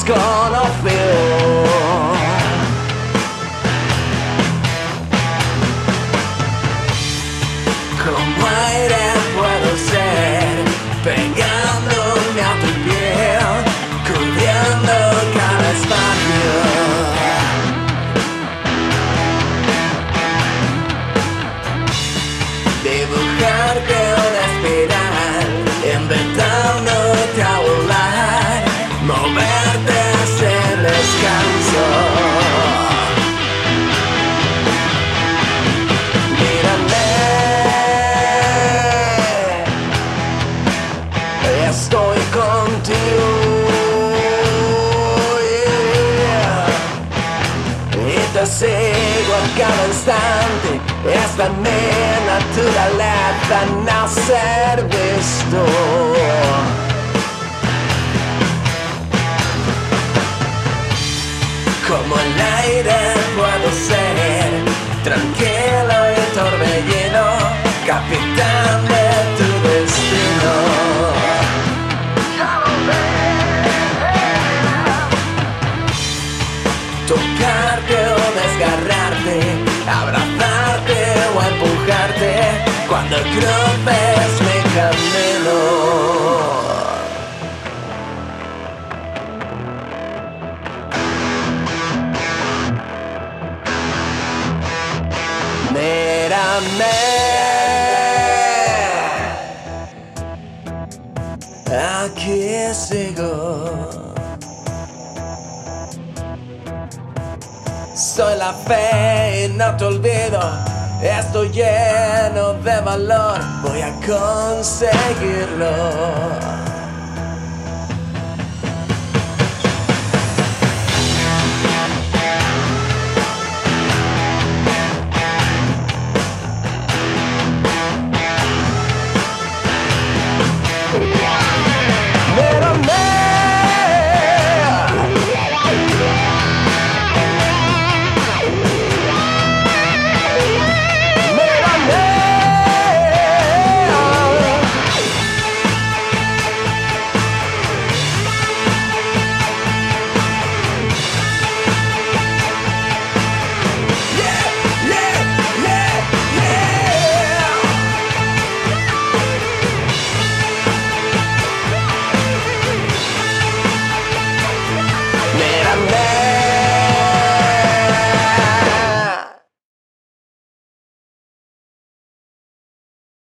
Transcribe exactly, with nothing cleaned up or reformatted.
desconocido. Como aire puedo ser, pegándome a tu piel, cubriendo cada espacio. Dibujarte una espiral, inventándote a volar, moverte sin descanso. Estoy contigo, yeah. Y te sigo a cada instante. Esta es mi naturaleza, no ser visto. Como el aire puedo ser, tranquilo y torbellino, capitán de tu destino. Tocarte o desgarrarte, abrazarte o empujarte cuando cruces mi camino. Mírame, aquí sigo. Soy la fe y no te olvido. Estoy lleno de valor, voy a conseguirlo. Mírame.